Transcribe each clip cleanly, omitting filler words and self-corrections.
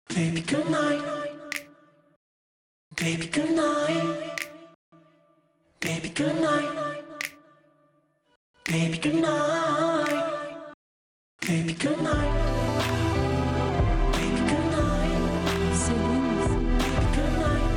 Baby good night. Baby good night. Baby good night. Baby good night. Baby good night. Baby good night. Baby good night.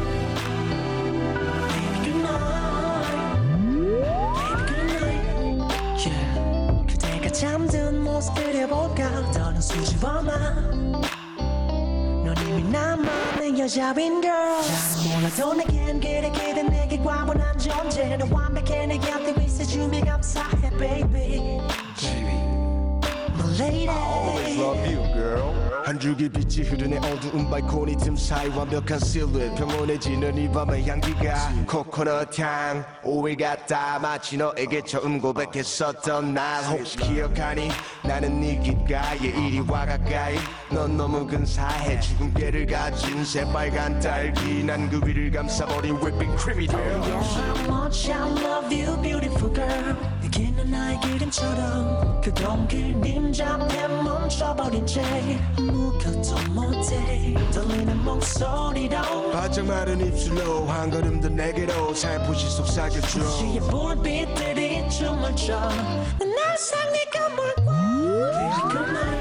Baby good night. Baby good night. Yeah. 그대가 잠든 모습 그려볼까 더는 수줍어만 넌 이미 나만의 여자인 girl 나는 몰라도 내겐 그래 그대 내게 과분한 존재 너 완벽해 내 곁에 있어주며 감사해 baby My lady I always love you, girl. 한 줄기 빛이 흐르네 어두운 발코니 틈 사이 완벽한 실루엣 평온해지는 이 밤의 향기가 코코넛 향 오일 같다 마치 너에게 처음 고백했었던 날 혹시 기억하니 나는 네 귓가에 이리 와 가까이 넌 너무 근사해 주근깨를 가진 새빨간 딸기 난 그 위를 감싸버린 whipping creamy girl How much I love you beautiful girl 내게는 나의 기름처럼 그 동길 님잡에 멈춰버린 채 아무것도 못해 떨리는 목소리로 바짝 마른 입술로 한 걸음 더 내게로 살포시 속삭여줘 시의 불빛들이 춤을 춰 날 상리가 물고 Baby good night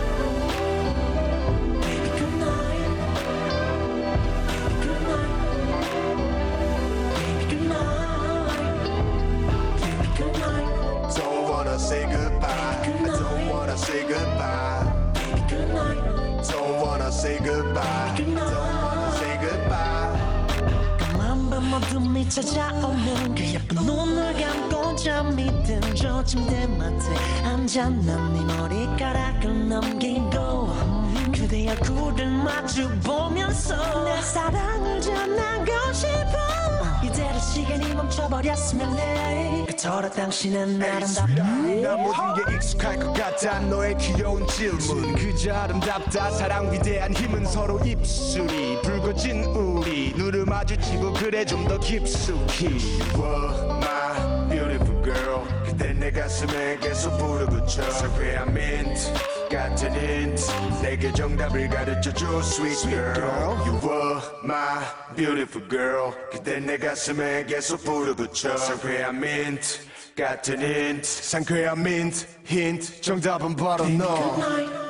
Baby good night Baby good night Baby good night Baby good night Don't wanna say goodbye I don't wanna say goodbye Baby good night Don't wanna say goodbye Don't wanna say goodbye 까만 밤 어둠이 찾아오면 그 예쁜 눈을 감고 잠이 든 저 침대 맡에 앉아 난 네 머리카락을 넘기고 그대 얼굴을 마주 보면서 내 사랑을 전하고 싶어 이대로 시간이 멈춰버렸으면 해 그토록 당신은 아름답다 난 모든 게 익숙할 것 같아 너의 귀여운 질문 그저 아름답다 사랑 위대한 힘은 서로 입술이 붉어진 우리 눈을 마주치고 그래 좀 더 깊숙이 You're my beautiful girl 그대 내 가슴에 계속 부르고쳐 상쾌한 민트 같은 힌트 내게 정답을 가르쳐줘 sweet girl You were my beautiful girl 그대 내 가슴에 계속 부르고쳐 상쾌한 민트 같은 힌트 상쾌한 민트 힌트 정답은 바로 너 Good night